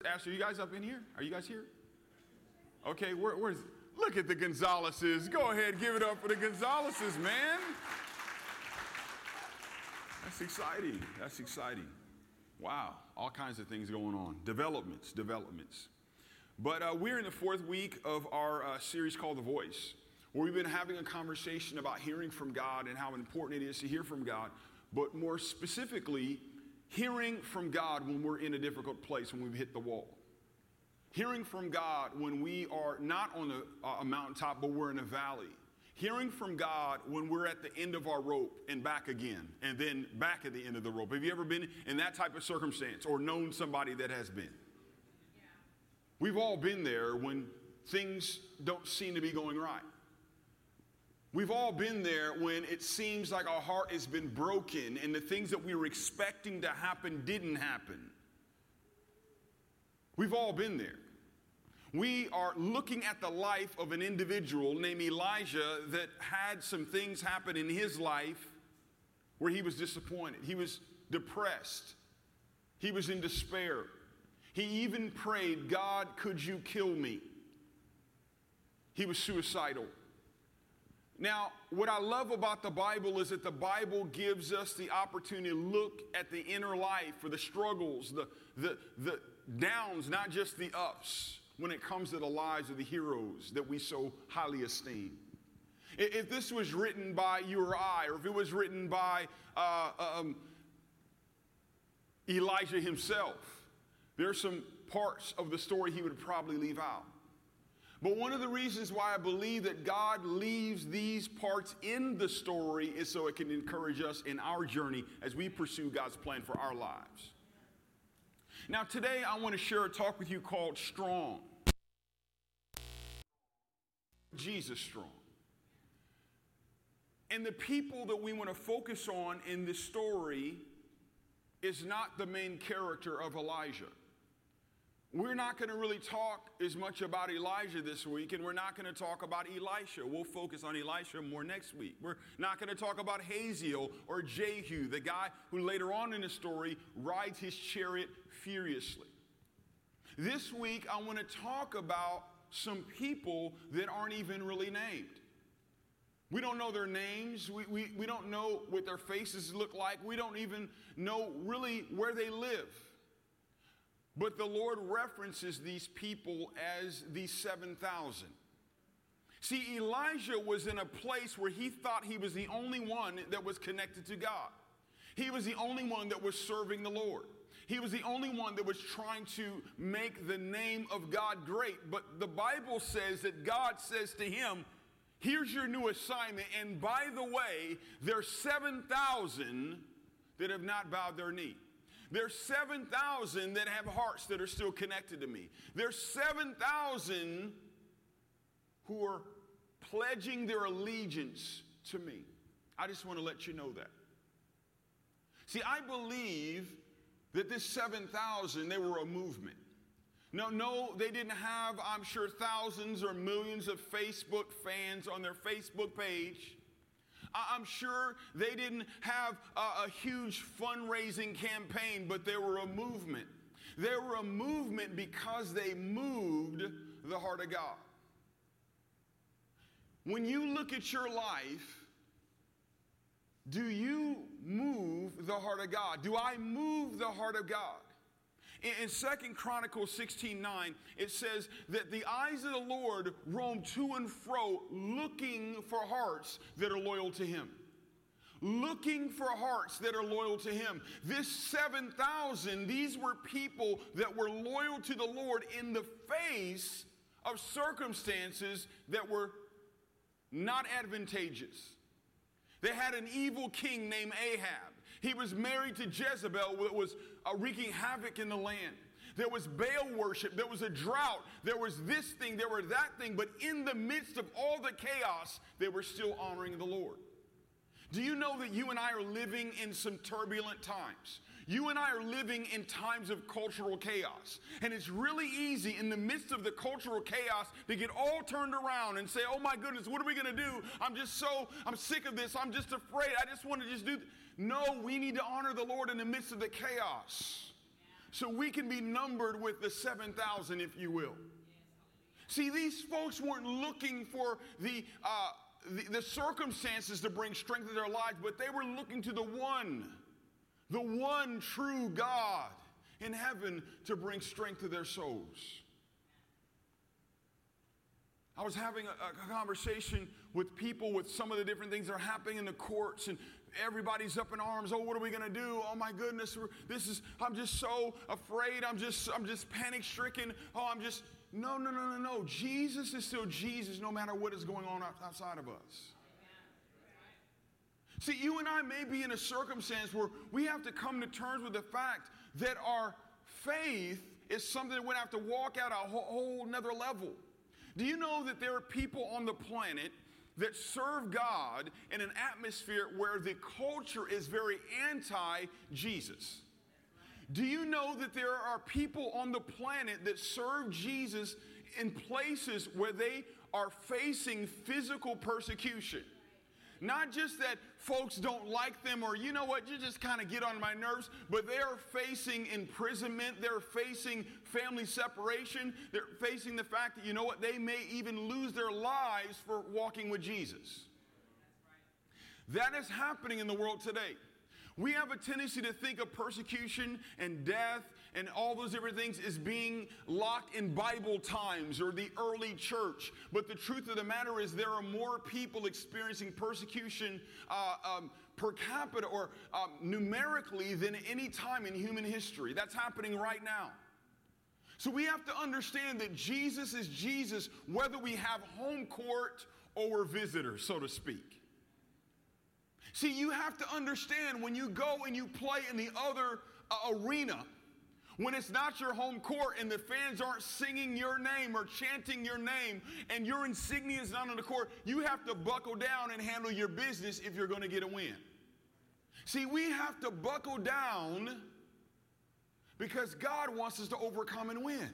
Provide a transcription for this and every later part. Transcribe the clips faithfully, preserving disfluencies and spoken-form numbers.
Ashley, are you guys up in here? Are you guys here? Okay, where, where's, look at the Gonzaleses. Go ahead, give it up for the Gonzaleses, man. That's exciting. That's exciting. Wow, all kinds of things going on. Developments, developments. But uh, we're in the fourth week of our uh, series called The Voice, where we've been having a conversation about hearing from God and how important it is to hear from God, but more specifically, hearing from God when we're in a difficult place, when we've hit the wall. Hearing from God when we are not on a, a mountaintop, but we're in a valley. Hearing from God when we're at the end of our rope and back again, and then back at the end of the rope. Have you ever been in that type of circumstance or known somebody that has been? Yeah. We've all been there when things don't seem to be going right. We've all been there when it seems like our heart has been broken and the things that we were expecting to happen didn't happen. We've all been there. We are looking at the life of an individual named Elijah that had some things happen in his life where he was disappointed. He was depressed. He was in despair. He even prayed, God, could you kill me? He was suicidal. Now, what I love about the Bible is that the Bible gives us the opportunity to look at the inner life, or the struggles, the, the, the downs, not just the ups, when it comes to the lives of the heroes that we so highly esteem. If this was written by you or I, or if it was written by uh, um, Elijah himself, there are some parts of the story he would probably leave out. But one of the reasons why I believe that God leaves these parts in the story is so it can encourage us in our journey as we pursue God's plan for our lives. Now today I want to share a talk with you called Strong. Jesus strong. And the people that we want to focus on in this story is not the main character of Elijah. We're not going to really talk as much about Elijah this week, and we're not going to talk about Elisha. We'll focus on Elisha more next week. We're not going to talk about Hazael or Jehu, the guy who later on in the story rides his chariot furiously. This week, I want to talk about some people that aren't even really named. We don't know their names. We, we, we don't know what their faces look like. We don't even know really where they live. But the Lord references these people as the seven thousand. See, Elijah was in a place where he thought he was the only one that was connected to God. He was the only one that was serving the Lord. He was the only one that was trying to make the name of God great. But the Bible says that God says to him, here's your new assignment. And by the way, there's seven thousand that have not bowed their knee. There's seven thousand that have hearts that are still connected to me. There's seven thousand who are pledging their allegiance to me. I just want to let you know that. See, I believe that this seven thousand, they were a movement. No, no, they didn't have, I'm sure, thousands or millions of Facebook fans on their Facebook page. I'm sure they didn't have a, a huge fundraising campaign, but they were a movement. They were a movement because they moved the heart of God. When you look at your life, do you move the heart of God? Do I move the heart of God? In Second Chronicles sixteen nine, it says that the eyes of the Lord roam to and fro, looking for hearts that are loyal to him. Looking for hearts that are loyal to him. This seven thousand, these were people that were loyal to the Lord in the face of circumstances that were not advantageous. They had an evil king named Ahab. He was married to Jezebel that was uh, wreaking havoc in the land. There was Baal worship. There was a drought. There was this thing. There was that thing. But in the midst of all the chaos, they were still honoring the Lord. Do you know that you and I are living in some turbulent times? You and I are living in times of cultural chaos. And it's really easy in the midst of the cultural chaos to get all turned around and say, oh my goodness, what are we going to do? I'm just so, I'm sick of this. I'm just afraid. I just want to just do. Th-. No, we need to honor the Lord in the midst of the chaos. so we can be numbered with the seven thousand, if you will. See, these folks weren't looking for the, uh, the, the circumstances to bring strength to their lives, but they were looking to the one, the one true God in heaven to bring strength to their souls. I was having a, a conversation with people with some of the different things that are happening in the courts, and everybody's up in arms. Oh, what are we going to do? Oh my goodness, this is, I'm just so afraid. I'm just, I'm just panic stricken. Oh, I'm just, no, no, no, no, no. Jesus is still Jesus no matter what is going on outside of us. See, you and I may be in a circumstance where we have to come to terms with the fact that our faith is something that we have to walk out a whole, whole nother level. Do you know that there are people on the planet that serve God in an atmosphere where the culture is very anti-Jesus? Do you know that there are people on the planet that serve Jesus in places where they are facing physical persecution? Not just that folks don't like them or, you know what, you just kind of get on my nerves, but they are facing imprisonment. They're facing family separation. They're facing the fact that, you know what, they may even lose their lives for walking with Jesus. That is happening in the world today. We have a tendency to think of persecution and death and all those different things as being locked in Bible times or the early church. But the truth of the matter is there are more people experiencing persecution uh, um, per capita or um, numerically than any time in human history. That's happening right now. So we have to understand that Jesus is Jesus whether we have home court or we're visitors, so to speak. See, you have to understand when you go and you play in the other uh, arena, when it's not your home court and the fans aren't singing your name or chanting your name and your insignia is not on the court, you have to buckle down and handle your business if you're going to get a win. See, we have to buckle down because God wants us to overcome and win.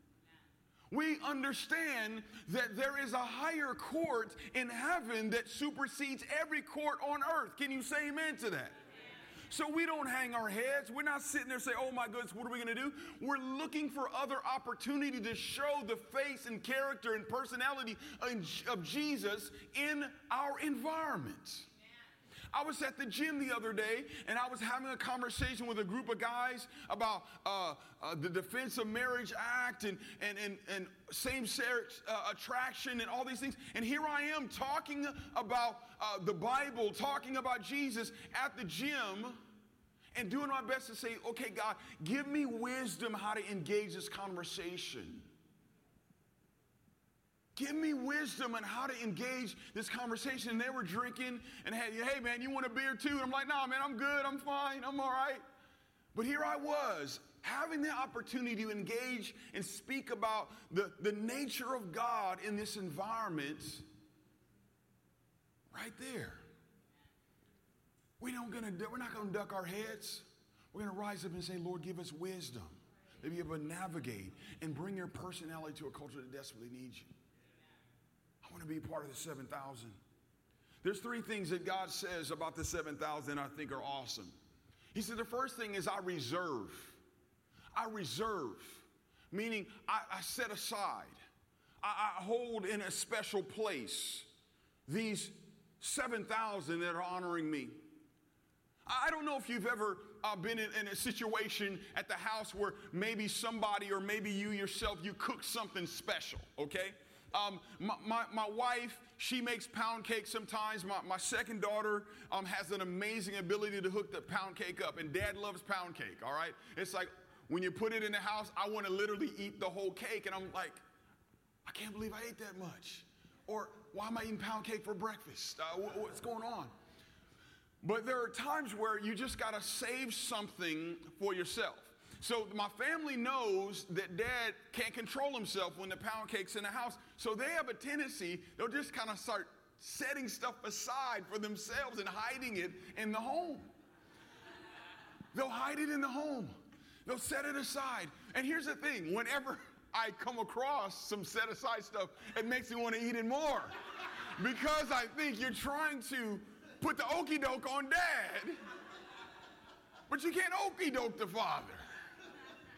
We understand that there is a higher court in heaven that supersedes every court on earth. Can you say amen to that? Amen. So we don't hang our heads. We're not sitting there saying, oh my goodness, what are we going to do? We're looking for other opportunity to show the face and character and personality of Jesus in our environment. I was at the gym the other day, and I was having a conversation with a group of guys about uh, uh, the Defense of Marriage Act and, and, and, and same-sex uh, attraction and all these things. And here I am talking about uh, the Bible, talking about Jesus at the gym, and doing my best to say, okay, God, give me wisdom how to engage this conversation. Give me wisdom on how to engage this conversation. And they were drinking and had, hey, man, you want a beer too? And I'm like, nah, man, I'm good. I'm fine. I'm all right. But here I was, having the opportunity to engage and speak about the, the nature of God in this environment right there. We don't gonna, we're not going to duck our heads. We're going to rise up and say, Lord, give us wisdom to be able to navigate and bring your personality to a culture that desperately needs you. I want to be part of the seven thousand. There's three things that God says about the seven thousand I think are awesome. He said the first thing is I reserve. I reserve, meaning I, I set aside. I, I hold in a special place these seven thousand that are honoring me. I don't know if you've ever uh, been in, in a situation at the house where maybe somebody or maybe you yourself, you cook something special, okay? Um, my, my, my wife, she makes pound cake sometimes. My, my second daughter um, has an amazing ability to hook the pound cake up. And Dad loves pound cake, all right? It's like when you put it in the house, I want to literally eat the whole cake. And I'm like, I can't believe I ate that much. Or why am I eating pound cake for breakfast? Uh, wh- what's going on? But there are times where you just got to save something for yourself. So my family knows that Dad can't control himself when the pound cake's in the house. So they have a tendency, they'll just kind of start setting stuff aside for themselves and hiding it in the home. They'll hide it in the home. They'll set it aside. And here's the thing, whenever I come across some set aside stuff, it makes me want to eat it more. Because I think you're trying to put the okie doke on Dad, but you can't okie doke the Father.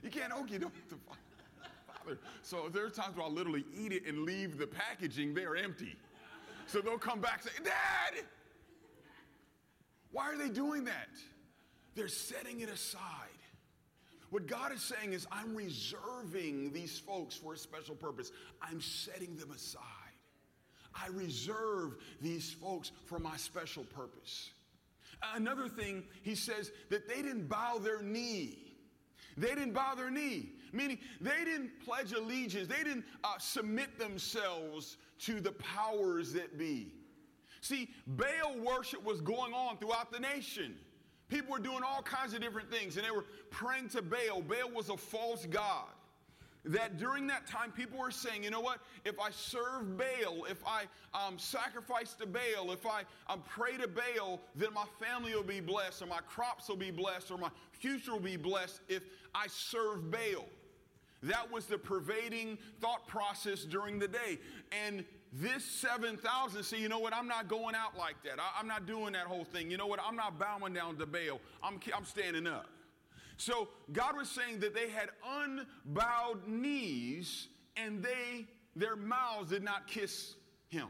You can't okey doke the Father. So there are times where I'll literally eat it and leave the packaging there empty. So they'll come back and say, Dad! Why are they doing that? They're setting it aside. What God is saying is, I'm reserving these folks for a special purpose. I'm setting them aside. I reserve these folks for my special purpose. Another thing, he says that they didn't bow their knee. They didn't bow their knee, meaning they didn't pledge allegiance. They didn't uh, submit themselves to the powers that be. See, Baal worship was going on throughout the nation. People were doing all kinds of different things, and they were praying to Baal. Baal was a false god. That during that time, people were saying, you know what? If I serve Baal, if I um, sacrifice to Baal, if I um, pray to Baal, then my family will be blessed, or my crops will be blessed, or my future will be blessed if I serve Baal. That was the pervading thought process during the day. And this seven thousand, say, you know what, I'm not going out like that. I, I'm not doing that whole thing. You know what, I'm not bowing down to Baal. I'm, I'm standing up. So God was saying that they had unbowed knees and they, their mouths did not kiss him.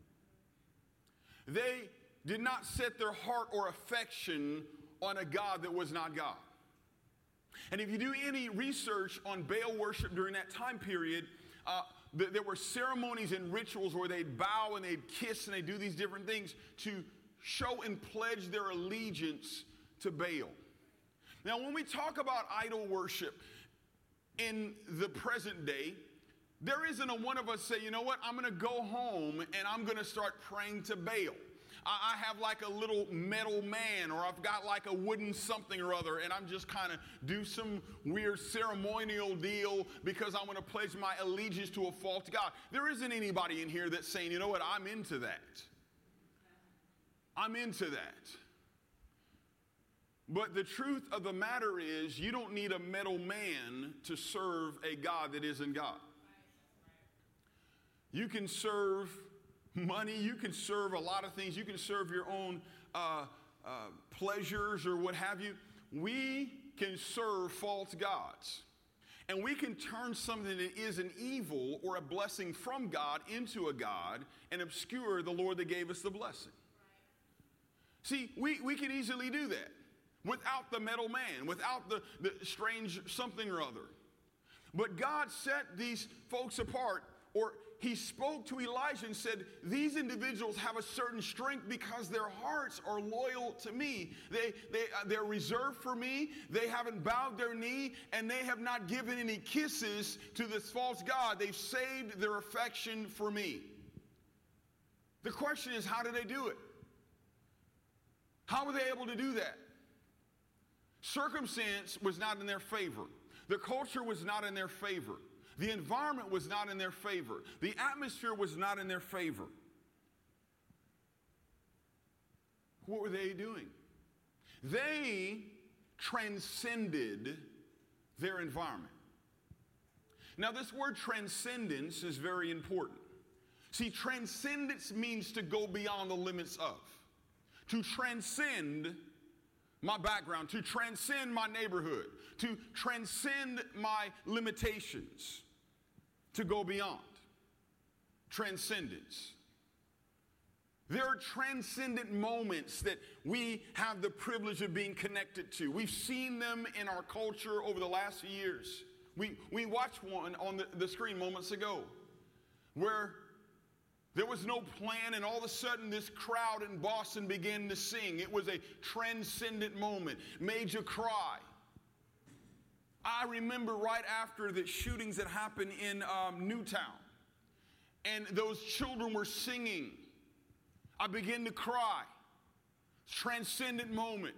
They did not set their heart or affection on a God that was not God. And if you do any research on Baal worship during that time period, uh, th- there were ceremonies and rituals where they'd bow and they'd kiss and they'd do these different things to show and pledge their allegiance to Baal. Now, when we talk about idol worship in the present day, there isn't a one of us say, you know what, I'm going to go home and I'm going to start praying to Baal. I have like a little metal man, or I've got like a wooden something or other, and I'm just kind of do some weird ceremonial deal because I want to pledge my allegiance to a false god. There isn't anybody in here that's saying, you know what, I'm into that. I'm into that. But the truth of the matter is, you don't need a metal man to serve a God that isn't God. You can serve money, you can serve a lot of things, you can serve your own uh, uh, pleasures or what have you. We can serve false gods. And we can turn something that is an evil or a blessing from God into a God and obscure the Lord that gave us the blessing. See, we, we can easily do that. Without the metal man, without the, the strange something or other. But God set these folks apart, or he spoke to Elijah and said, these individuals have a certain strength because their hearts are loyal to me. They, they, uh, they're reserved for me. They haven't bowed their knee, and they have not given any kisses to this false god. They've saved their affection for me. The question is, how did they do it? How were they able to do that? Circumstance was not in their favor. The culture was not in their favor. The environment was not in their favor. The atmosphere was not in their favor. What were they doing? They transcended their environment. Now, this word transcendence is very important. See, transcendence means to go beyond the limits of. To transcend my background, to transcend my neighborhood, to transcend my limitations, to go beyond. Transcendence. There are transcendent moments that we have the privilege of being connected to. We've seen them in our culture over the last few years. We, we watched one on the, the screen moments ago where there was no plan, and all of a sudden this crowd in Boston began to sing. It was a transcendent moment, made you cry. I remember right after the shootings that happened in um, Newtown, and those children were singing. I began to cry. Transcendent moment.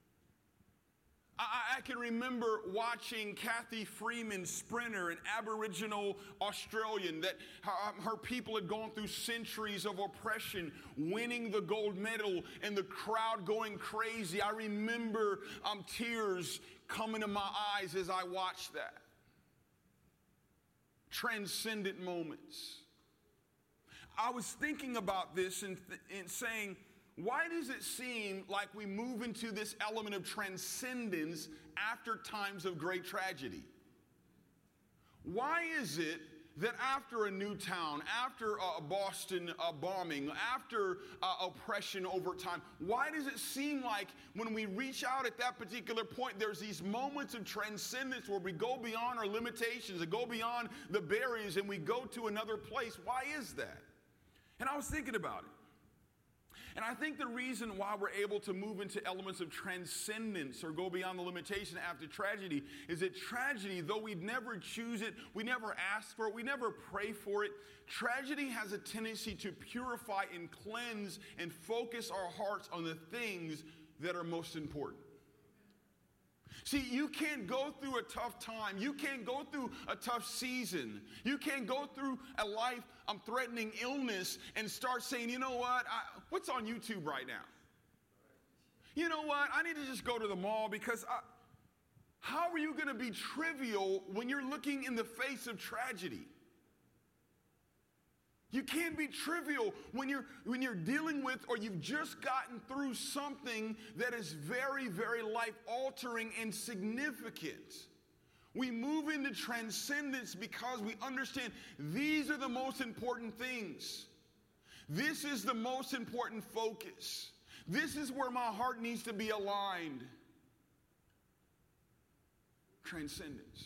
I, I can remember watching Kathy Freeman, sprinter, an Aboriginal Australian, that her, her people had gone through centuries of oppression, winning the gold medal, and the crowd going crazy. I remember um, tears coming to my eyes as I watched that. Transcendent moments. I was thinking about this and, th- and saying, why does it seem like we move into this element of transcendence after times of great tragedy? Why is it that after a new town, after a Boston uh, bombing, after uh, oppression over time, why does it seem like when we reach out at that particular point, there's these moments of transcendence where we go beyond our limitations and go beyond the barriers and we go to another place? Why is that? And I was thinking about it. And I think the reason why we're able to move into elements of transcendence or go beyond the limitation after tragedy is that tragedy, though we never choose it, we never ask for it, we never pray for it, tragedy has a tendency to purify and cleanse and focus our hearts on the things that are most important. See, you can't go through a tough time. You can't go through a tough season. You can't go through a life-threatening illness and start saying, you know what, I, what's on YouTube right now? You know what, I need to just go to the mall because I, how are you going to be trivial when you're looking in the face of tragedy? You can't be trivial when you're, when you're dealing with or you've just gotten through something that is very, very life-altering and significant. We move into transcendence because we understand these are the most important things. This is the most important focus. This is where my heart needs to be aligned. Transcendence.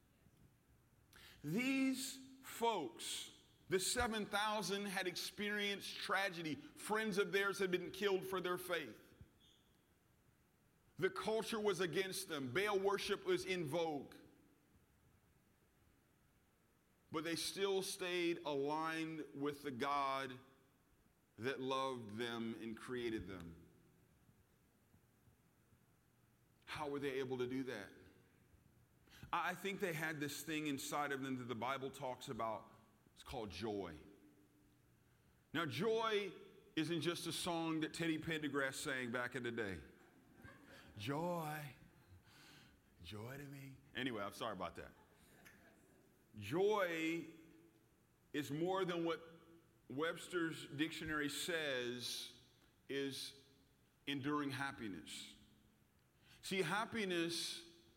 These folks, the seven thousand, had experienced tragedy. Friends of theirs had been killed for their faith. The culture was against them. Baal worship was in vogue. But they still stayed aligned with the God that loved them and created them. How were they able to do that? I think they had this thing inside of them that the Bible talks about. It's called joy. Now, joy isn't just a song that Teddy Pendergrass sang back in the day. Joy, joy to me. Anyway, I'm sorry about that. Joy is more than what Webster's dictionary says is enduring happiness. See, happiness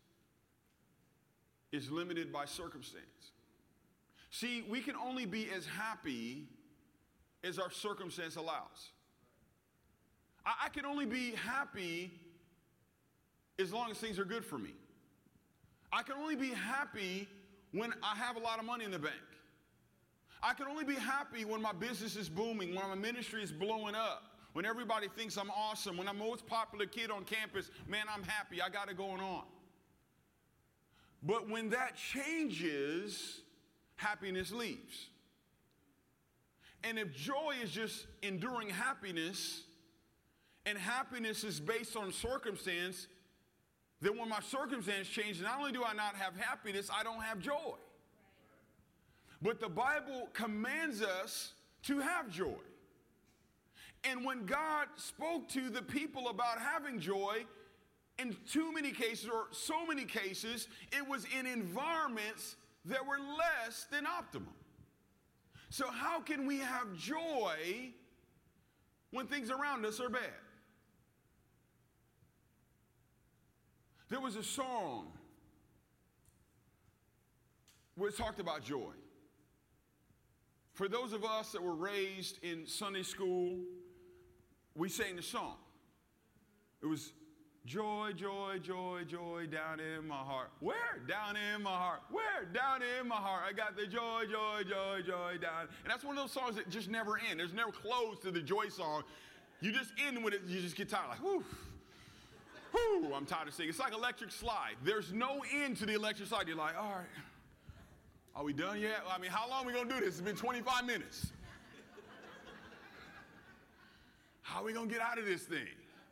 is limited by circumstance. See, we can only be as happy as our circumstance allows. I, I can only be happy as long as things are good for me. I can only be happy when I have a lot of money in the bank. I can only be happy when my business is booming, when my ministry is blowing up, when everybody thinks I'm awesome, when I'm the most popular kid on campus. Man, I'm happy. I got it going on. But when that changes, happiness leaves. And if joy is just enduring happiness, and happiness is based on circumstance, then when my circumstance changes, not only do I not have happiness, I don't have joy. But the Bible commands us to have joy. And when God spoke to the people about having joy, in too many cases, or so many cases, it was in environments that were less than optimum. So how can we have joy when things around us are bad? There was a song where it talked about joy. For those of us that were raised in Sunday school, we sang the song. It was joy, joy, joy, joy down in my heart. Where? Down in my heart. Where? Down in my heart. I got the joy, joy, joy, joy down. And that's one of those songs that just never end. There's never close to the joy song. You just end with it, you just get tired. Like, whew. Whew, I'm tired of singing. It's like electric slide. There's no end to the electric slide. You're like, all right, are we done yet? I mean, how long are we going to do this? It's been twenty-five minutes. How are we going to get out of this thing?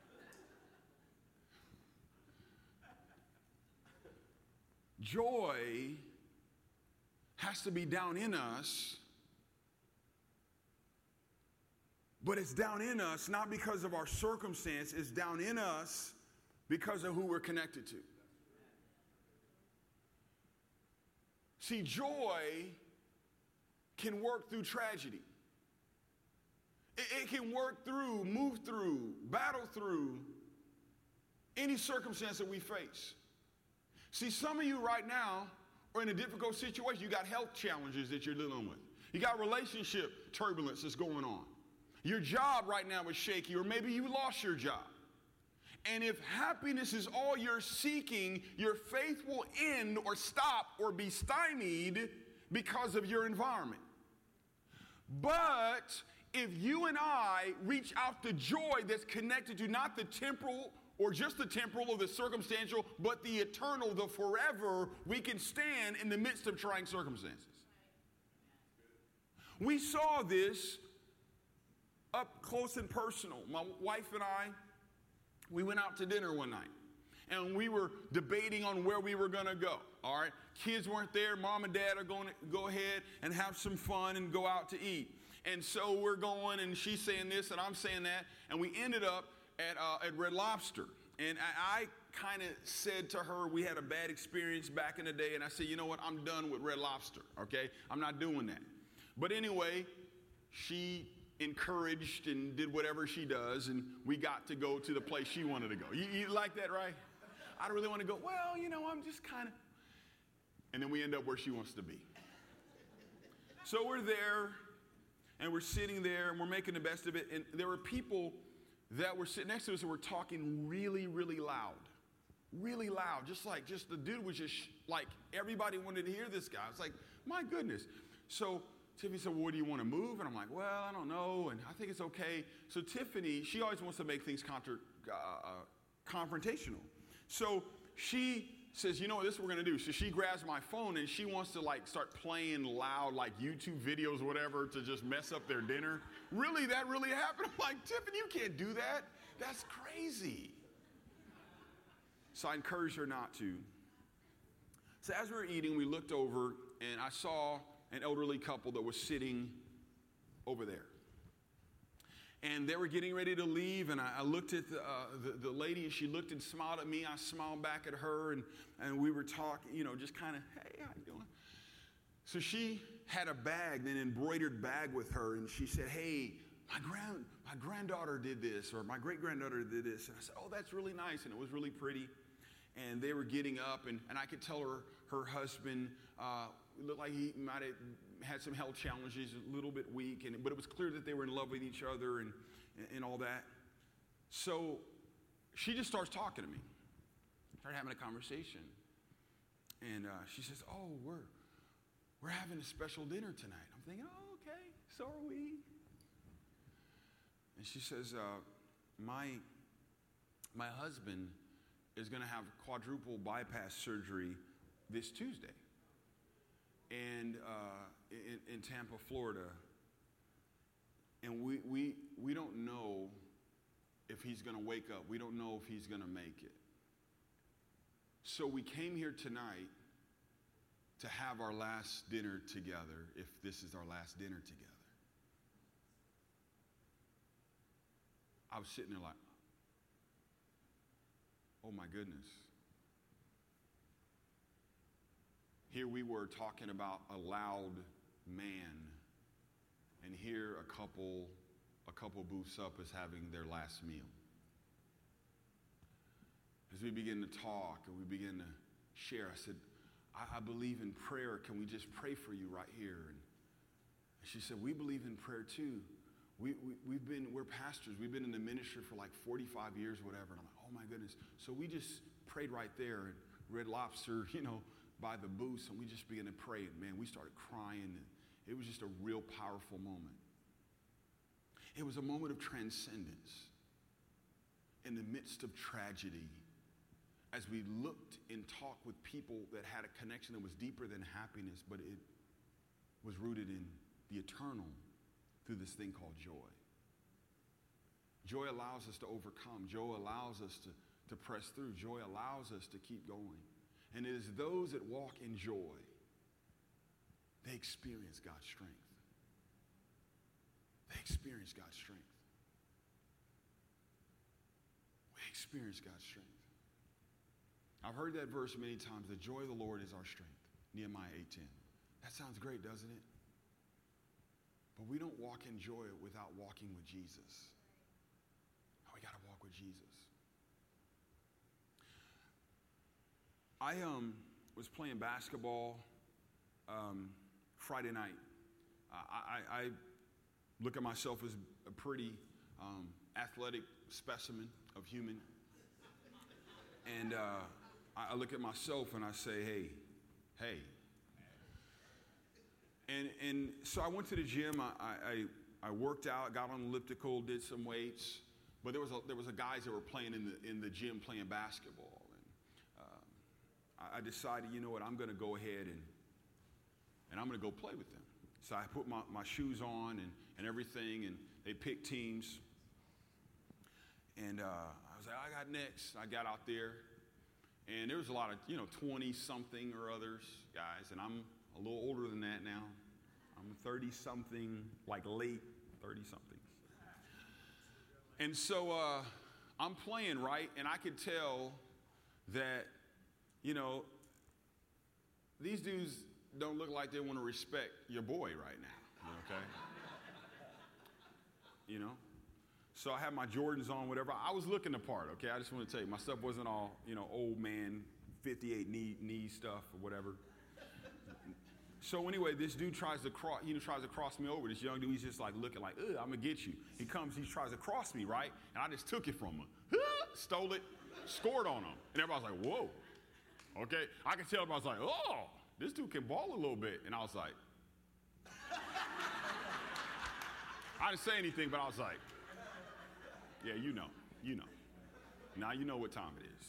Joy has to be down in us, but it's down in us not because of our circumstance. It's down in us because of who we're connected to. See, joy can work through tragedy. It, it can work through, move through, battle through any circumstance that we face. See, some of you right now or in a difficult situation. You got health challenges that you're dealing with. You got relationship turbulence that's going on. Your job right now is shaky, or maybe you lost your job. And if happiness is all you're seeking, your faith will end or stop or be stymied because of your environment. But if you and I reach out to joy that's connected to not the temporal or just the temporal or the circumstantial, but the eternal, the forever, we can stand in the midst of trying circumstances. We saw this up close and personal. My wife and I, we went out to dinner one night, and we were debating on where we were going to go. All right, kids weren't there. Mom and Dad are going to go ahead and have some fun and go out to eat. And so we're going, and she's saying this, and I'm saying that, and we ended up at uh, at Red Lobster. And I, I kind of said to her, we had a bad experience back in the day, and I said, you know what, I'm done with Red Lobster, okay? I'm not doing that. But anyway, she encouraged and did whatever she does, and we got to go to the place she wanted to go. You, you like that, right? I don't really want to go, well, you know, I'm just kind of, and then we end up where she wants to be. So we're there, and we're sitting there, and we're making the best of it, and there were people that were sitting next to us and were talking really, really loud. Really loud, just like, just the dude was just, like, everybody wanted to hear this guy. It's like, my goodness. So Tiffany said, well, what do you want to move? And I'm like, well, I don't know, and I think it's okay. So Tiffany, she always wants to make things contra, uh, confrontational. So she says, you know what, this is what we're going to do. So she grabs my phone, and she wants to, like, start playing loud, like, YouTube videos or whatever to just mess up their dinner. Really? That really happened? I'm like, Tiffany, you can't do that. That's crazy. So I encouraged her not to. So as we were eating, we looked over, and I saw an elderly couple that was sitting over there. And they were getting ready to leave, and I, I looked at the, uh, the, the lady, and she looked and smiled at me. I smiled back at her, and, and we were talking, you know, just kind of, hey, how you doing? So she had a bag, an embroidered bag with her, and she said, hey, my grand, my granddaughter did this, or my great-granddaughter did this. And I said, oh, that's really nice, and it was really pretty. And they were getting up, and, and I could tell her, her husband uh, looked like he might have had some health challenges, a little bit weak, and, but it was clear that they were in love with each other and, and all that. So she just starts talking to me, started having a conversation. And uh, she says, oh, we're, we're having a special dinner tonight. I'm thinking, oh, okay, so are we. And she says, uh, my, my husband is going to have quadruple bypass surgery this Tuesday. And uh, in, in Tampa, Florida, and we, we, we don't know if he's going to wake up. We don't know if he's going to make it. So we came here tonight to have our last dinner together, if this is our last dinner together. I was sitting there like, oh my goodness. Here we were talking about a loud man, and here a couple, a couple booths up is having their last meal. As we begin to talk and we begin to share, I said, I, I believe in prayer. Can we just pray for you right here? And she said, we believe in prayer too. We, we, we've been, we're pastors. We've been in the ministry for like forty-five years, whatever. And I'm like, oh my goodness. So we just prayed right there at Red Lobster, you know, by the booths, and we just began to pray, and man, we started crying, and it was just a real powerful moment. It was a moment of transcendence in the midst of tragedy, as we looked and talked with people that had a connection that was deeper than happiness, but it was rooted in the eternal through this thing called joy. Joy allows us to overcome. Joy allows us to, to press through. Joy allows us to keep going. And it is those that walk in joy, they experience God's strength. They experience God's strength. We experience God's strength. I've heard that verse many times, the joy of the Lord is our strength, Nehemiah eight ten. That sounds great, doesn't it? But we don't walk in joy without walking with Jesus. We got to walk with Jesus. I um was playing basketball um, Friday night. Uh, I, I look at myself as a pretty um, athletic specimen of human. And uh, I look at myself and I say, hey, hey. And and so I went to the gym. I, I, I worked out, got on the elliptical, did some weights. But there was a, there was a guys that were playing in the in the gym playing basketball. And uh, I, I decided, you know what, I'm going to go ahead and and I'm going to go play with them. So I put my, my shoes on and, and everything, and they picked teams. And uh, I was like, I got next. I got out there. And there was a lot of, you know, twenty-something or others guys. And I'm a little older than that now. I'm thirty-something, like late thirty-something. And so uh, I'm playing, right? And I could tell that, you know, these dudes don't look like they want to respect your boy right now, okay? You know? So I had my Jordans on, whatever. I was looking the part, okay? I just want to tell you, my stuff wasn't all, you know, old man, fifty-eight knee, knee stuff or whatever. So anyway, this dude tries to cross, you know, tries to cross me over. This young dude, he's just like looking like, ugh, I'm gonna get you. He comes, he tries to cross me, right? And I just took it from him. Stole it, scored on him. And everybody's like, whoa. Okay? I could tell him, I was like, oh, this dude can ball a little bit. And I was like, I didn't say anything, but I was like, yeah, you know, you know. Now you know what time it is.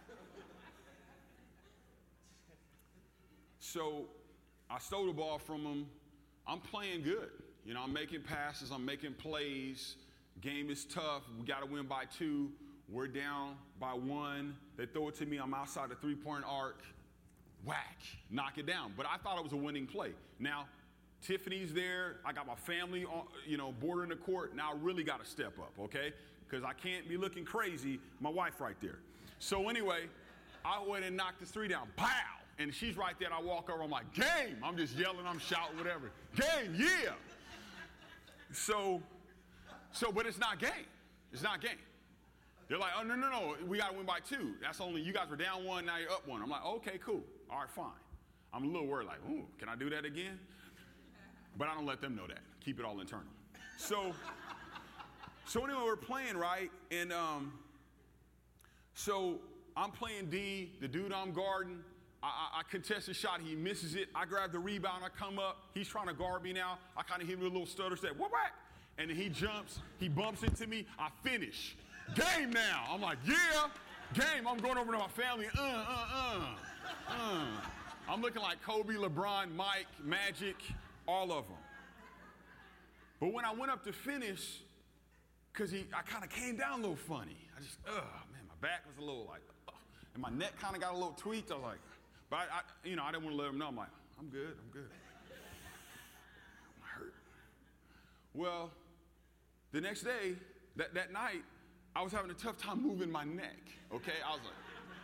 So I stole the ball from him. I'm playing good. You know, I'm making passes. I'm making plays. Game is tough. We got to win by two. We're down by one. They throw it to me. I'm outside the three-point arc. Whack. Knock it down. But I thought it was a winning play. Now, Tiffany's there. I got my family, on, you know, bordering the court. Now I really got to step up, okay? Because I can't be looking crazy. My wife right there. So anyway, I went and knocked this three down. Pow! And she's right there, and I walk over, I'm like, game! I'm just yelling, I'm shouting, whatever. Game, yeah! So, so, but it's not game. It's not game. They're like, oh, no, no, no, we got to win by two. That's only, you guys were down one, now you're up one. I'm like, okay, cool. All right, fine. I'm a little worried, like, ooh, can I do that again? But I don't let them know that. Keep it all internal. So, so anyway, we're playing, right? And um, so I'm playing D, the dude I'm guarding, I, I, I contest a shot. He misses it. I grab the rebound. I come up. He's trying to guard me now. I kind of hit him with a little stutter step. Whack, whack. And then he jumps. He bumps into me. I finish. Game now. I'm like, yeah. Game. I'm going over to my family. Uh, uh, uh. Uh. I'm looking like Kobe, LeBron, Mike, Magic, all of them. But when I went up to finish, because he, I kind of came down a little funny. I just, ugh, man, my back was a little like, ugh. And my neck kind of got a little tweaked. I was like, but I, I, you know, I didn't want to let him know. I'm like, I'm good, I'm good. I'm hurt. Well, the next day, that, that night, I was having a tough time moving my neck, okay? I was like,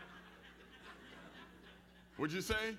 what'd you say?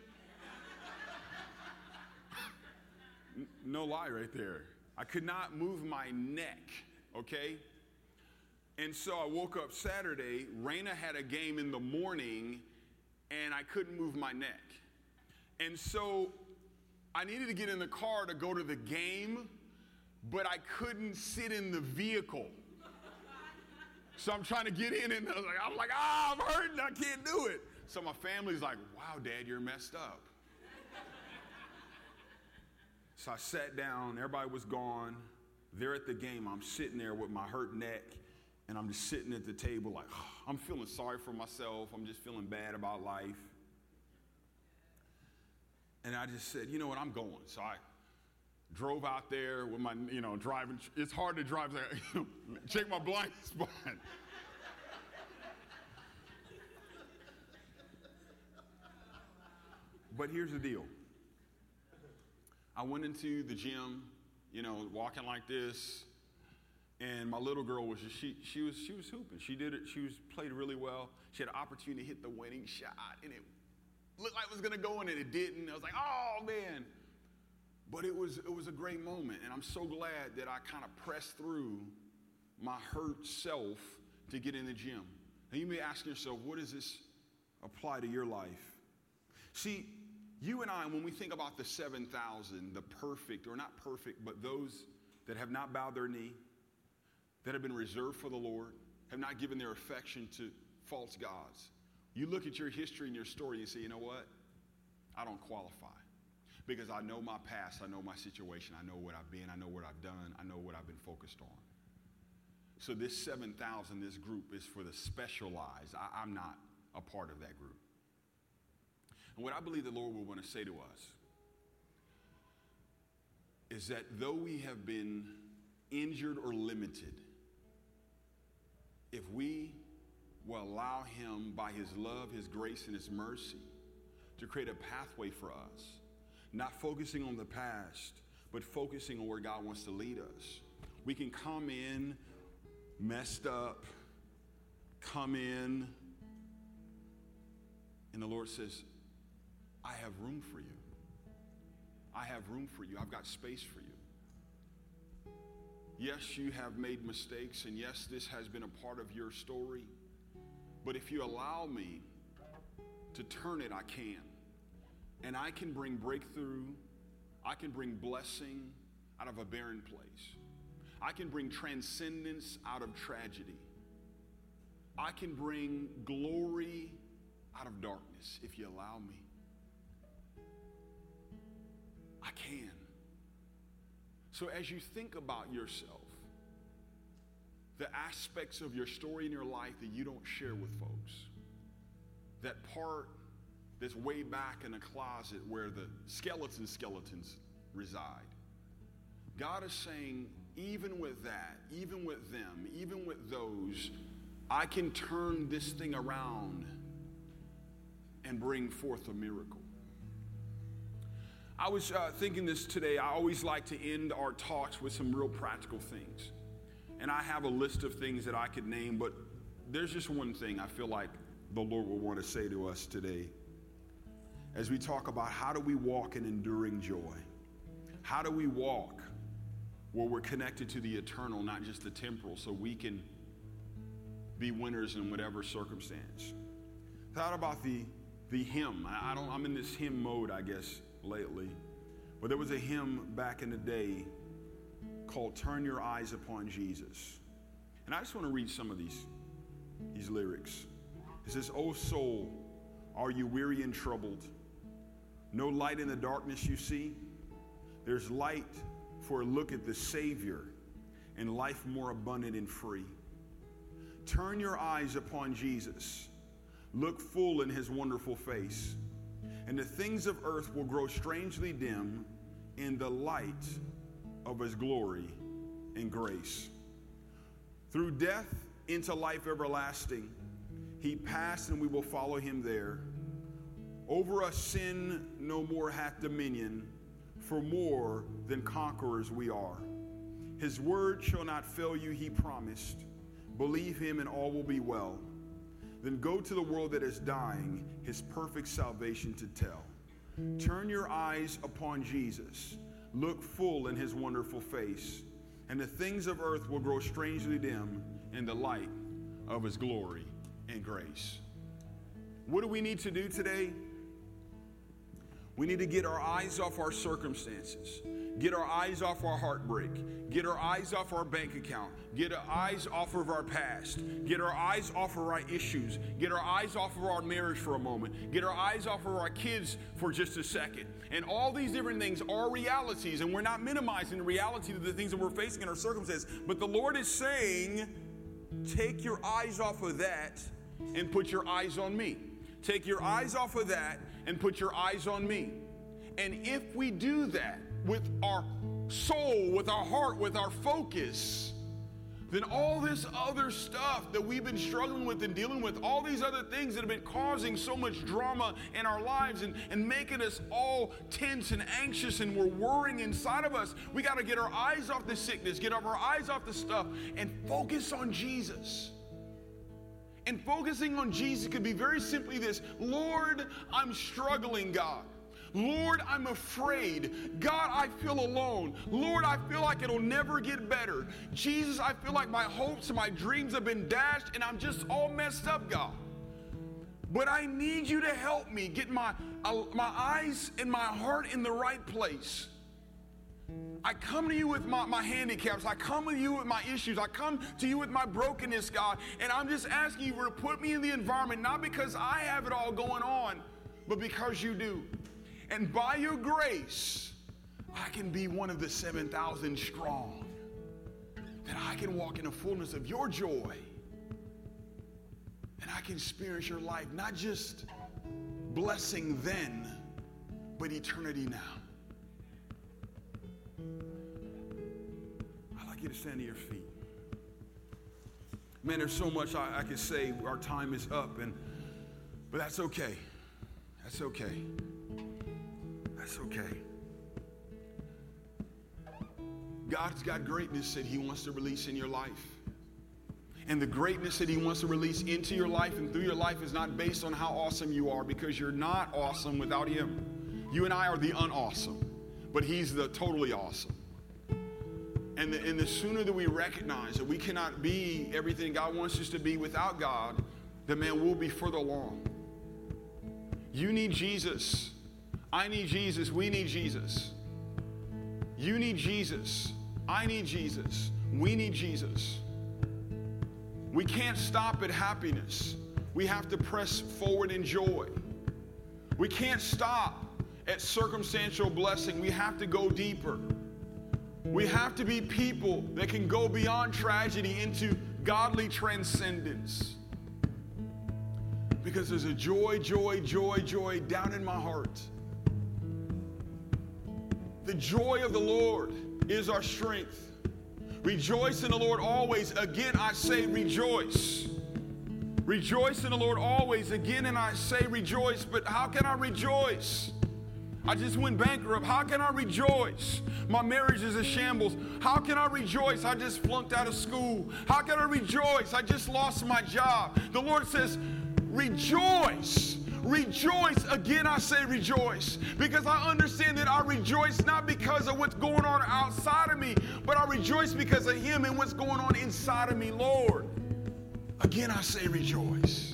N- no lie right there. I could not move my neck, okay? And so I woke up Saturday. Raina had a game in the morning, and I couldn't move my neck. And so I needed to get in the car to go to the game, but I couldn't sit in the vehicle. So I'm trying to get in, and I was like, I'm like, ah, I'm hurting, I can't do it. So my family's like, wow, Dad, you're messed up. So I sat down, everybody was gone. They're at the game, I'm sitting there with my hurt neck, and I'm just sitting at the table like, oh, I'm feeling sorry for myself. I'm just feeling bad about life. And I just said, you know what, I'm going. So I drove out there with my, you know, driving. It's hard to drive there. Check my blind spot. But here's the deal. I went into the gym, you know, walking like this. And my little girl was just, she she was she was hooping. She did it. She was played really well. She had an opportunity to hit the winning shot, and it looked like it was gonna go in, and it didn't. I was like, oh man. But it was it was a great moment, and I'm so glad that I kind of pressed through my hurt self to get in the gym. And you may ask yourself, what does this apply to your life? See, you and I, when we think about the seven thousand, the perfect, or not perfect, but those that have not bowed their knee, that have been reserved for the Lord, have not given their affection to false gods. You look at your history and your story and you say, you know what? I don't qualify. Because I know my past, I know my situation, I know what I've been, I know what I've done, I know what I've been focused on. So this seven thousand, this group is for the specialized. I, I'm not a part of that group. And what I believe the Lord will want to say to us is that though we have been injured or limited, if we will allow him by his love, his grace, and his mercy to create a pathway for us, not focusing on the past, but focusing on where God wants to lead us. We can come in messed up, come in, and the Lord says, I have room for you. I have room for you. I've got space for you. Yes, you have made mistakes, and yes, this has been a part of your story. But if you allow me to turn it, I can. And I can bring breakthrough. I can bring blessing out of a barren place. I can bring transcendence out of tragedy. I can bring glory out of darkness if you allow me. I can. So as you think about yourself, the aspects of your story in your life that you don't share with folks, that part that's way back in a closet where the skeleton skeletons reside, God is saying, even with that, even with them, even with those, I can turn this thing around and bring forth a miracle. I was uh, thinking this today. I always like to end our talks with some real practical things. And I have a list of things that I could name, but there's just one thing I feel like the Lord will want to say to us today as we talk about how do we walk in enduring joy? How do we walk where we're connected to the eternal, not just the temporal, so we can be winners in whatever circumstance? Thought about the the hymn. I don't. I'm in this hymn mode, I guess, lately. But there was a hymn back in the day called "Turn Your Eyes Upon Jesus," and I just want to read some of these these lyrics. It says, "O soul, are you weary and troubled? No light in the darkness you see? There's light for a look at the Savior and life more abundant and free. Turn your eyes upon Jesus. Look full in his wonderful face, and the things of earth will grow strangely dim in the light of his glory and grace. Through death into life everlasting, he passed and we will follow him there. Over us sin no more hath dominion, for more than conquerors we are. His word shall not fail you, he promised. Believe him and all will be well. Then go to the world that is dying, his perfect salvation to tell. Turn your eyes upon Jesus. Look full in his wonderful face, and the things of earth will grow strangely dim in the light of his glory and grace. What do we need to do today? We need to get our eyes off our circumstances, get our eyes off our heartbreak, get our eyes off our bank account, get our eyes off of our past, get our eyes off of our issues, get our eyes off of our marriage for a moment, get our eyes off of our kids for just a second. And all these different things are realities, and we're not minimizing the reality of the things that we're facing in our circumstances. But the Lord is saying, take your eyes off of that and put your eyes on me. Take your eyes off of that and put your eyes on me. And if we do that with our soul, with our heart, with our focus, then all this other stuff that we've been struggling with and dealing with, all these other things that have been causing so much drama in our lives and, and making us all tense and anxious, and we're worrying inside of us, we got to get our eyes off the sickness, get our eyes off the stuff, and focus on Jesus. And focusing on Jesus could be very simply this: Lord, I'm struggling, God. Lord, I'm afraid. God, I feel alone. Lord, I feel like it'll never get better. Jesus, I feel like my hopes and my dreams have been dashed and I'm just all messed up, God. But I need you to help me get my, uh, my eyes and my heart in the right place. I come to you with my, my handicaps. I come to you with my issues. I come to you with my brokenness, God. And I'm just asking you to put me in the environment, not because I have it all going on, but because you do. And by your grace, I can be one of the seven thousand strong. That I can walk in the fullness of your joy. And I can experience your life, not just blessing then, but eternity now. I'd like you to stand to your feet. Man, there's so much I, I could say. Our time is up, and but that's okay. That's okay. That's okay. God's got greatness that he wants to release in your life. And the greatness that he wants to release into your life and through your life is not based on how awesome you are, because you're not awesome without him. You and I are the unawesome, but he's the totally awesome. And the, and the sooner that we recognize that we cannot be everything God wants us to be without God, then man, we'll be further along. You need Jesus. I need Jesus. We need Jesus. You need Jesus. I need Jesus. We need Jesus. We can't stop at happiness. We have to press forward in joy. We can't stop at circumstantial blessing. We have to go deeper. We have to be people that can go beyond tragedy into godly transcendence. Because there's a joy, joy, joy, joy down in my heart. The joy of the Lord is our strength. Rejoice in the Lord always. Again, I say rejoice. Rejoice in the Lord always. Again, and I say rejoice. But how can I rejoice? I just went bankrupt. How can I rejoice? My marriage is a shambles. How can I rejoice? I just flunked out of school. How can I rejoice? I just lost my job. The Lord says, rejoice. Rejoice. Again, I say rejoice, because I understand that I rejoice not because of what's going on outside of me, but I rejoice because of him and what's going on inside of me, Lord. Again, I say rejoice.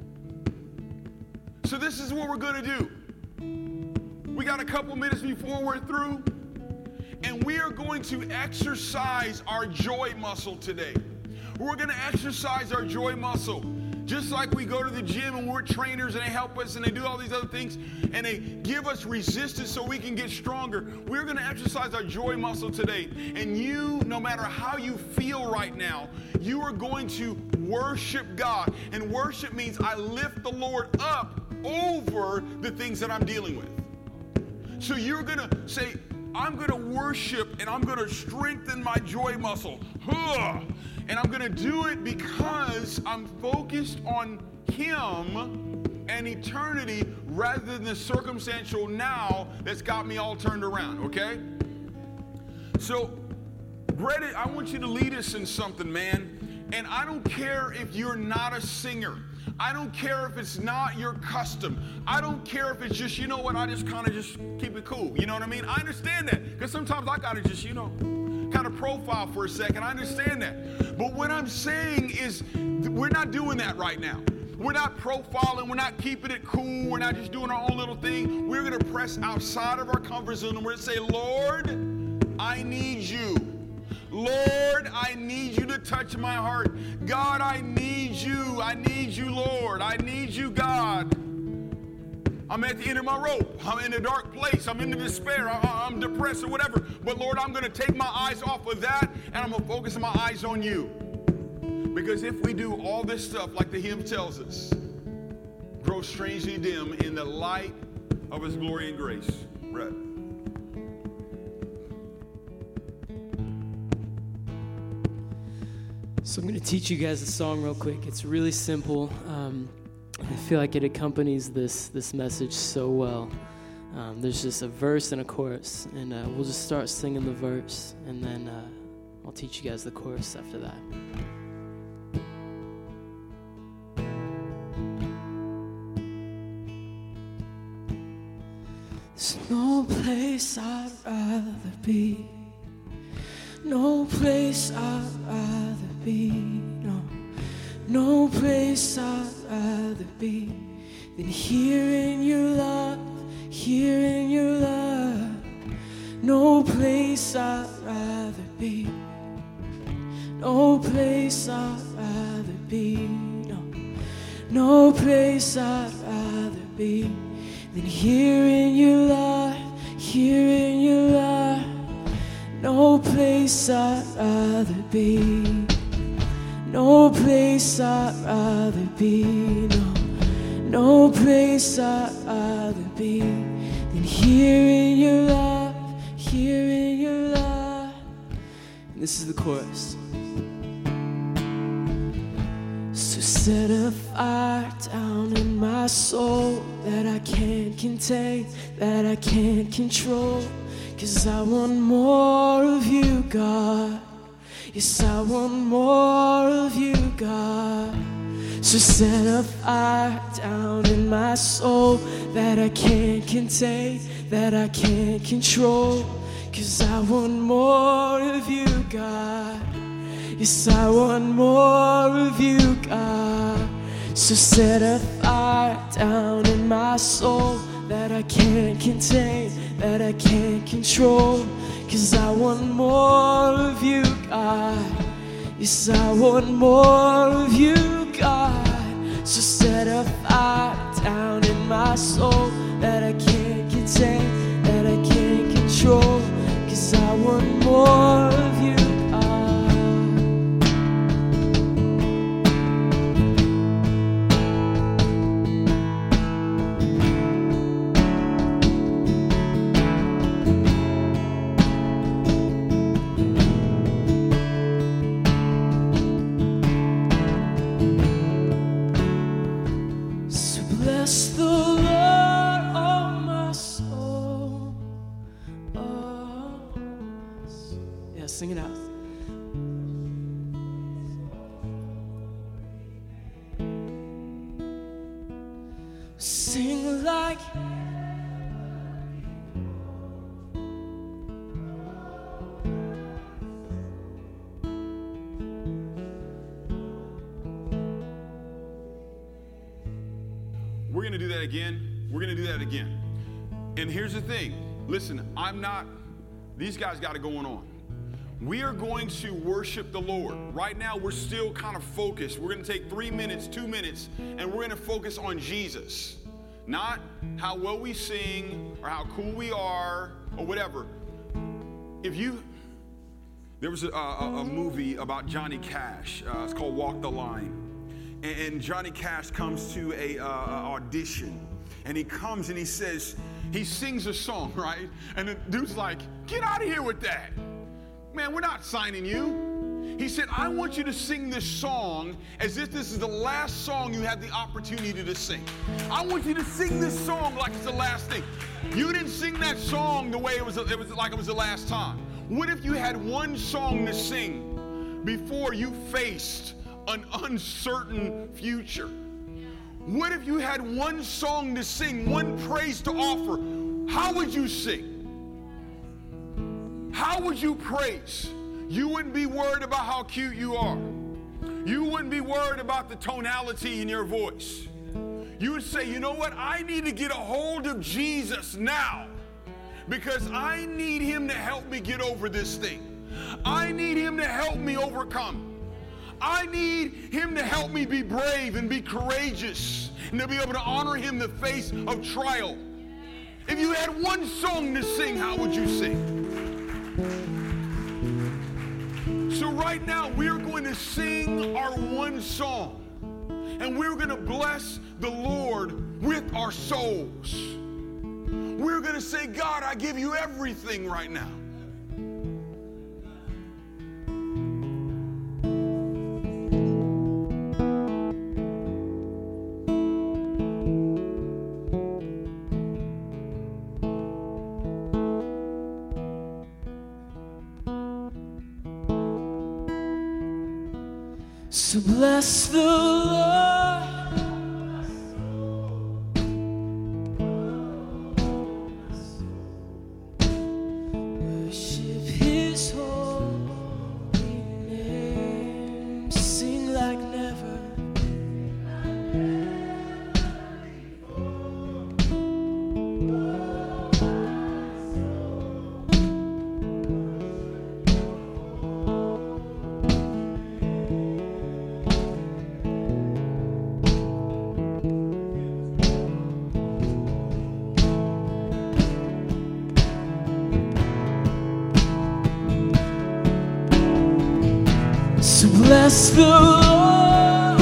So this is what we're going to do. We got a couple minutes before we're through, and we are going to exercise our joy muscle today. We're going to exercise our joy muscle. Just like we go to the gym and we're trainers and they help us and they do all these other things and they give us resistance so we can get stronger. We're going to exercise our joy muscle today. And you, no matter how you feel right now, you are going to worship God. And worship means I lift the Lord up over the things that I'm dealing with. So you're going to say, I'm going to worship and I'm going to strengthen my joy muscle. And I'm going to do it because I'm focused on him and eternity rather than the circumstantial now that's got me all turned around, okay? So, Brett, I want you to lead us in something, man. And I don't care if you're not a singer. I don't care if it's not your custom. I don't care if it's just, you know what, I just kind of just keep it cool. You know what I mean? I understand that, because sometimes I got to just, you know, kind of profile for a second. I understand that. But what I'm saying is we're not doing that right now. We're not profiling. We're not keeping it cool. We're not just doing our own little thing. We're going to press outside of our comfort zone, and we're going to say, Lord, I need you. Lord, I need you to touch my heart. God, I need you. I need you, Lord. I need you, God. I'm at the end of my rope. I'm in a dark place. I'm in the despair. I'm depressed or whatever. But Lord, I'm going to take my eyes off of that and I'm going to focus my eyes on you. Because if we do all this stuff like the hymn tells us, grow strangely dim in the light of his glory and grace. Brett. So I'm going to teach you guys a song real quick. It's really simple. Um, I feel like it accompanies this this message so well. Um, there's just a verse and a chorus, and uh, we'll just start singing the verse, and then uh, I'll teach you guys the chorus after that. There's no place I'd rather be, no place I'd rather be, no, no place I'd rather be than here in your love, here in your love. No place I'd rather be, no place I'd rather be, no, no place I'd rather be than here in your love, here in your love. No place I'd rather be, no place I'd rather be, no, no place I'd rather be than here in your love, here in your love. And this is the chorus. So set a fire down in my soul that I can't contain, that I can't control. 'Cause I want more of you, God. Yes, I want more of you, God. So set a fire down in my soul that I can't contain, that I can't control. 'Cause I want more of you, God. Yes, I want more of you, God. So set a fire down in my soul that I can't contain, that I can't control. 'Cause I want more of you, God. Yes, I want more of you, God. So set a fire down in my soul that I can't contain, that I can't control. 'Cause I want more of you, sing it out. Sing like We're going to do that again. We're going to do that again. And here's the thing. Listen, I'm not, these guys got it going on. We are going to worship the Lord. Right now, we're still kind of focused. We're going to take three minutes, two minutes, and we're going to focus on Jesus. Not how well we sing or how cool we are or whatever. If you, there was a, a, a movie about Johnny Cash. Uh, it's called Walk the Line. And, and Johnny Cash comes to a uh, audition. And he comes and he says, he sings a song, right? And the dude's like, get out of here with that. Man, we're not signing you. He said, I want you to sing this song as if this is the last song you had the opportunity to sing. I want you to sing this song like it's the last thing. You didn't sing that song the way it was, it was like it was the last time. What if you had one song to sing before you faced an uncertain future? What if you had one song to sing, one praise to offer? How would you sing? How would you praise? You wouldn't be worried about how cute you are. You wouldn't be worried about the tonality in your voice. You would say, you know what? I need to get a hold of Jesus now because I need him to help me get over this thing. I need him to help me overcome. I need him to help me be brave and be courageous and to be able to honor him in the face of trial. If you had one song to sing, how would you sing? So right now, we're going to sing our one song, and we're going to bless the Lord with our souls. We're going to say, God, I give you everything right now. So bless the Lord, worship his holy name, sing like never bless the Lord,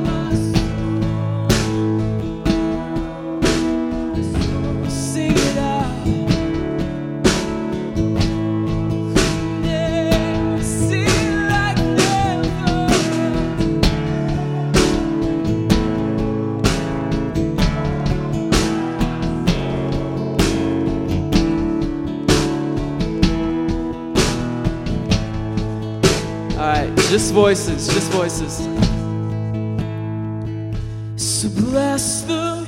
sing it out. Never seen like never. All right, just voices, just voices. So bless the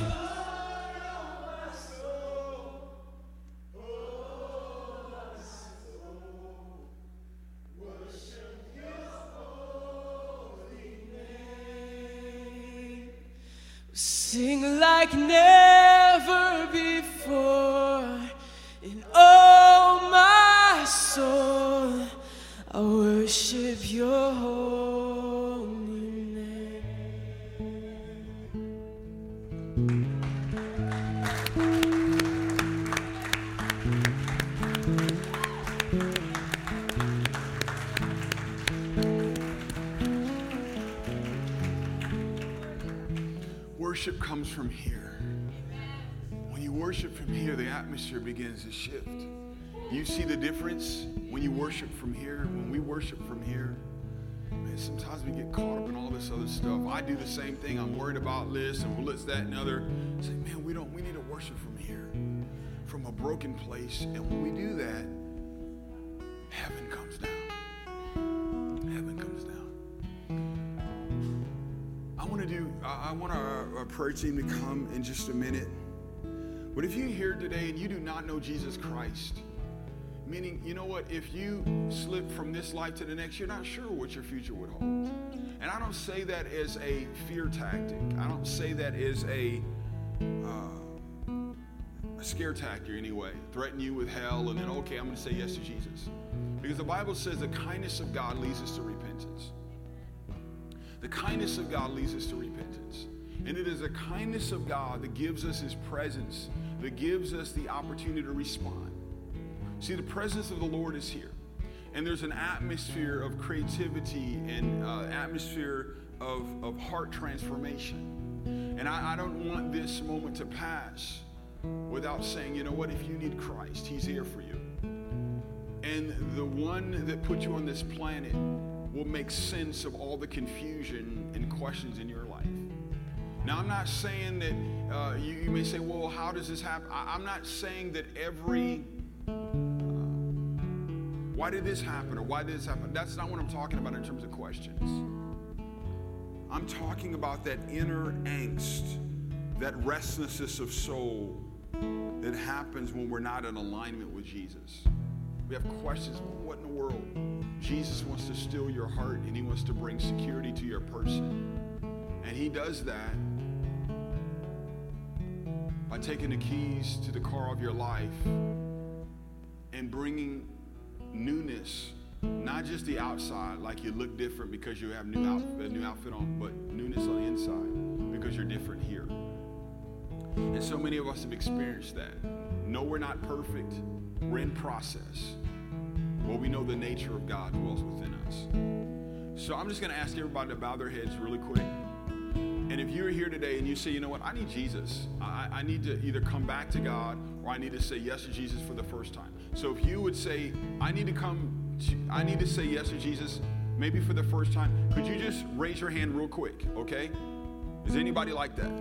sing like never before. In all my soul, I worship your holy name. Worship comes from here. When you worship from here, the atmosphere begins to shift. You see the difference when you worship from here, when we worship from here. Man, sometimes we get caught up in all this other stuff. I do the same thing. I'm worried about this and well, it's that and other. Say, man, we don't. We need to worship from here, from a broken place. And when we do that, heaven comes down. Heaven comes down. I want to do. I, I want our, our prayer team to come in just a minute. But if you're here today and you do not know Jesus Christ, meaning, you know what, if you slip from this life to the next, you're not sure what your future would hold. And I don't say that as a fear tactic. I don't say that as a, uh, a scare tactic anyway. Threaten you with hell and then, okay, I'm going to say yes to Jesus. Because the Bible says the kindness of God leads us to repentance. The kindness of God leads us to repentance. And it is the kindness of God that gives us his presence, that gives us the opportunity to respond. See, the presence of the Lord is here. And there's an atmosphere of creativity and uh, atmosphere of, of heart transformation. And I, I don't want this moment to pass without saying, you know what, if you need Christ, he's here for you. And the one that put you on this planet will make sense of all the confusion and questions in your life. Now, I'm not saying that, uh, you, you may say, well, how does this happen? I, I'm not saying that every, uh, why did this happen or why did this happen? That's not what I'm talking about in terms of questions. I'm talking about that inner angst, that restlessness of soul that happens when we're not in alignment with Jesus. We have questions, what in the world? Jesus wants to still your heart and he wants to bring security to your person. And he does that by taking the keys to the car of your life and bringing newness, not just the outside, like you look different because you have new outfit, a new outfit on, but newness on the inside because you're different here. And so many of us have experienced that. No, we're not perfect. We're in process. But we know the nature of God dwells within us. So I'm just going to ask everybody to bow their heads really quick. And if you're here today and you say, you know what, I need Jesus. I, I need to either come back to God or I need to say yes to Jesus for the first time. So if you would say, I need to come, to, I need to say yes to Jesus, maybe for the first time, could you just raise your hand real quick, okay? Is anybody like that?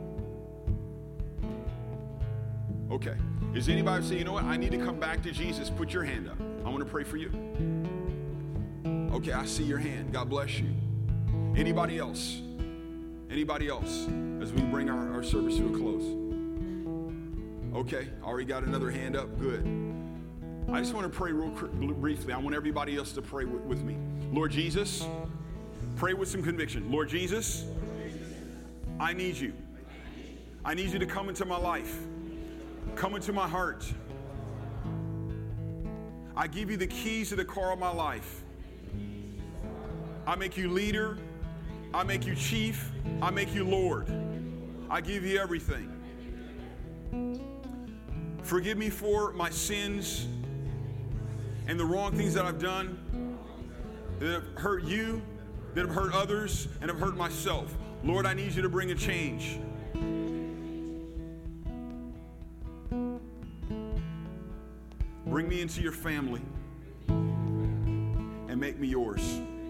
Okay. Is anybody say, you know what, I need to come back to Jesus? Put your hand up. I want to pray for you. Okay, I see your hand. God bless you. Anybody else? Anybody else as we bring our, our service to a close? Okay, already got another hand up. Good. I just want to pray real briefly. I want everybody else to pray with, with me. Lord Jesus, pray with some conviction. Lord Jesus, I need you. I need you to come into my life. Come into my heart. I give you the keys to the car of my life. I make you leader. I make you chief. I make you Lord. I give you everything. Forgive me for my sins and the wrong things that I've done that have hurt you that have hurt others and have hurt myself. Lord, I need you to bring a change. Bring me into your family and make me yours.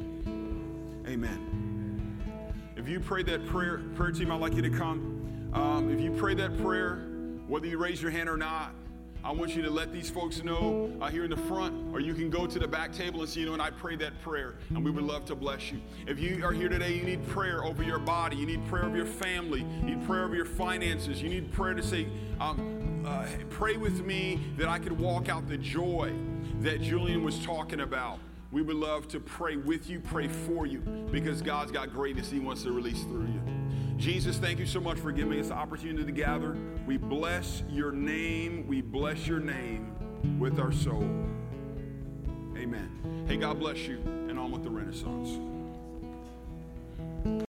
Amen. If you prayed that prayer, prayer team, I'd like you to come. Um, if you prayed that prayer, whether you raise your hand or not, I want you to let these folks know uh, here in the front, or you can go to the back table and say, you know, and I prayed that prayer, and we would love to bless you. If you are here today, you need prayer over your body, you need prayer over your family, you need prayer over your finances, you need prayer to say, um, uh, pray with me that I could walk out the joy that Julian was talking about. We would love to pray with you, pray for you, because God's got greatness He wants to release through you. Jesus, thank you so much for giving us the opportunity to gather. We bless your name. We bless your name with our soul. Amen. Hey, God bless you, and on with the Renaissance.